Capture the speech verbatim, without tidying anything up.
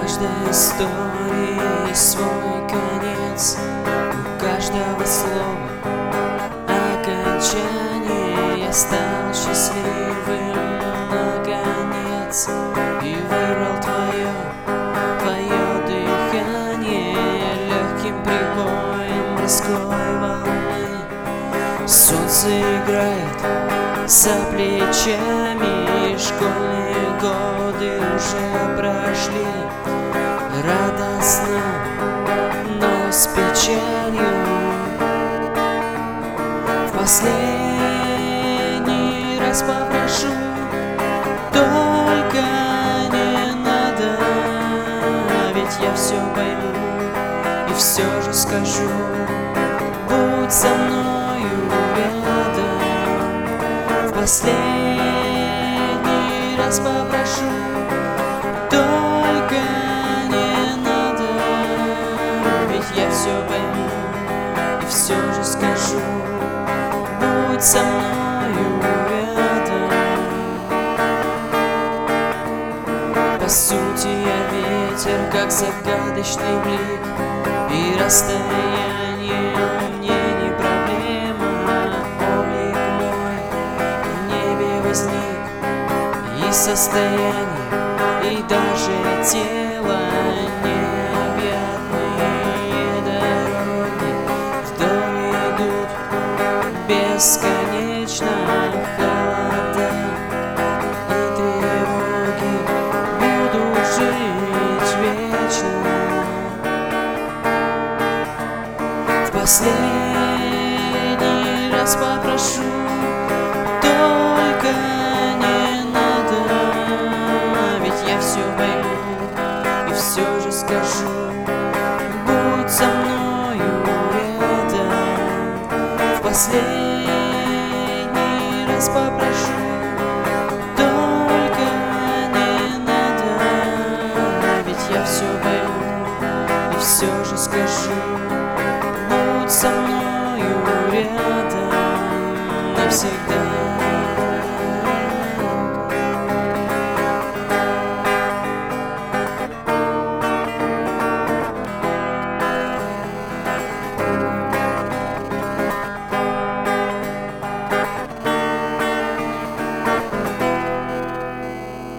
каждой истории есть свой конец, у каждого слова окончание. Я стал счастливым наконец и выбрал твое, твое дыхание легким прибоем морской волны. Солнце играет за плечами, школьные годы уже прошли. Радостно, но с печалью. В последний раз попрошу, только не надо, ведь я все пойму и все же скажу. Будь со мною рядом. В последний раз попрошу, только не надо, ведь я все пойму и все же скажу. Будь со мною рядом. По сути я ветер, как загадочный блик, и расстояние мне не проблема. Облик мой в небе возник, и состояние, и даже тело. Необъятные дороги вдоль идут бесконечно. Холода и тревоги будут жить вечно. В последний раз попрошу,